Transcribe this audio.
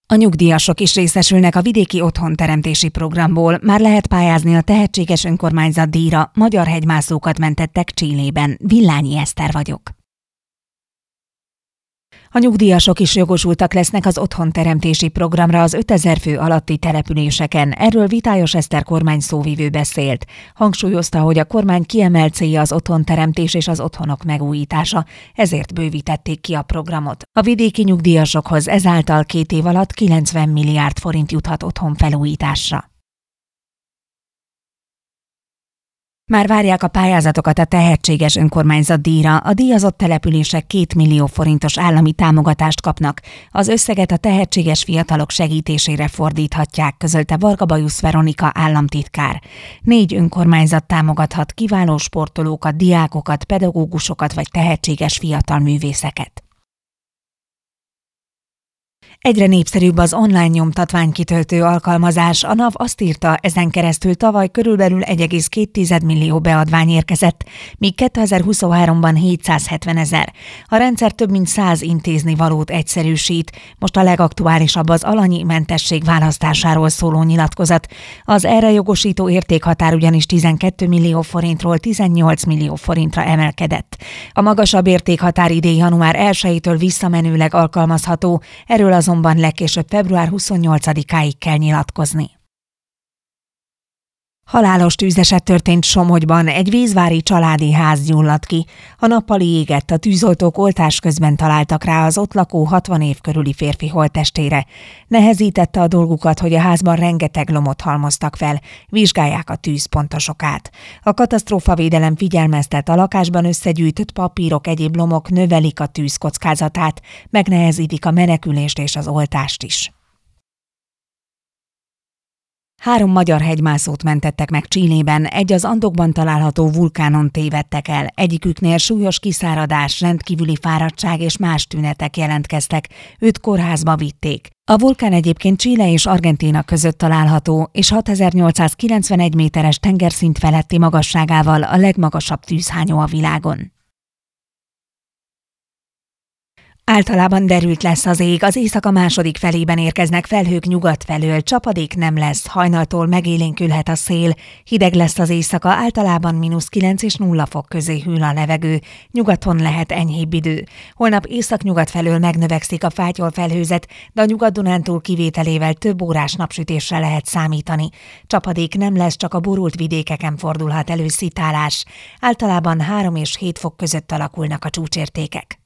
A nyugdíjasok is részesülnek a vidéki otthonteremtési programból, már lehet pályázni a Tehetséges Önkormányzat díjra, magyar hegymászókat mentettek Chilében. Villányi Eszter vagyok. A nyugdíjasok is jogosultak lesznek az otthonteremtési programra az 5000 fő alatti településeken. Erről Vitályos Eszter kormány szóvivő beszélt. Hangsúlyozta, hogy a kormány kiemelt célja az otthonteremtés és az otthonok megújítása, ezért bővítették ki a programot. A vidéki nyugdíjasokhoz ezáltal 2 év alatt 90 milliárd forint juthat otthon felújításra. Már várják a pályázatokat a Tehetséges Önkormányzat díjra. A díjazott települések 2 millió forintos állami támogatást kapnak. Az összeget a tehetséges fiatalok segítésére fordíthatják, közölte Varga Bajusz Veronika államtitkár. 4 önkormányzat támogathat kiváló sportolókat, diákokat, pedagógusokat vagy tehetséges fiatal művészeket. Egyre népszerűbb az online nyomtatványkitöltő alkalmazás. A NAV azt írta, ezen keresztül tavaly körülbelül 1,2 millió beadvány érkezett, míg 2023-ban 770 000. A rendszer több mint 100 intéznivalót egyszerűsít. Most a legaktuálisabb az alanyi mentesség választásáról szóló nyilatkozat. Az erre jogosító értékhatár ugyanis 12 millió forintról 18 millió forintra emelkedett. A magasabb értékhatár idén január 1-től visszamenőleg alkalmazható, erről azonban legkésőbb február 28-áig kell nyilatkozni. Halálos tűzeset történt Somogyban, egy vízvári családi ház gyulladt ki. A nappali égett, a tűzoltók oltás közben találtak rá az ott lakó 60 év körüli férfi holttestére. Nehezítette a dolgukat, hogy a házban rengeteg lomot halmoztak fel, vizsgálják a tűzpontosokát. A katasztrófavédelem figyelmeztet, a lakásban összegyűjtött papírok, egyéb lomok növelik a tűz kockázatát, megnehezítik a menekülést és az oltást is. 3 magyar hegymászót mentettek meg Chilében, egy az Andokban található vulkánon tévedtek el. Egyiküknél súlyos kiszáradás, rendkívüli fáradtság és más tünetek jelentkeztek, őt kórházba vitték. A vulkán egyébként Chile és Argentína között található, és 6891 méteres tengerszint feletti magasságával a legmagasabb tűzhányó a világon. Általában derült lesz az ég, az éjszaka második felében érkeznek felhők nyugat felől, csapadék nem lesz, hajnaltól megélénkülhet a szél, hideg lesz az éjszaka, általában -9 és 0 fok közé hűl a levegő, nyugaton lehet enyhébb idő. Holnap északnyugat felől megnövekszik a fátyol-felhőzet, de a Nyugat-Dunántúl kivételével több órás napsütésre lehet számítani. Csapadék nem lesz, csak a borult vidékeken fordulhat elő szitálás. Általában 3 és 7 fok között alakulnak a csúcsértékek.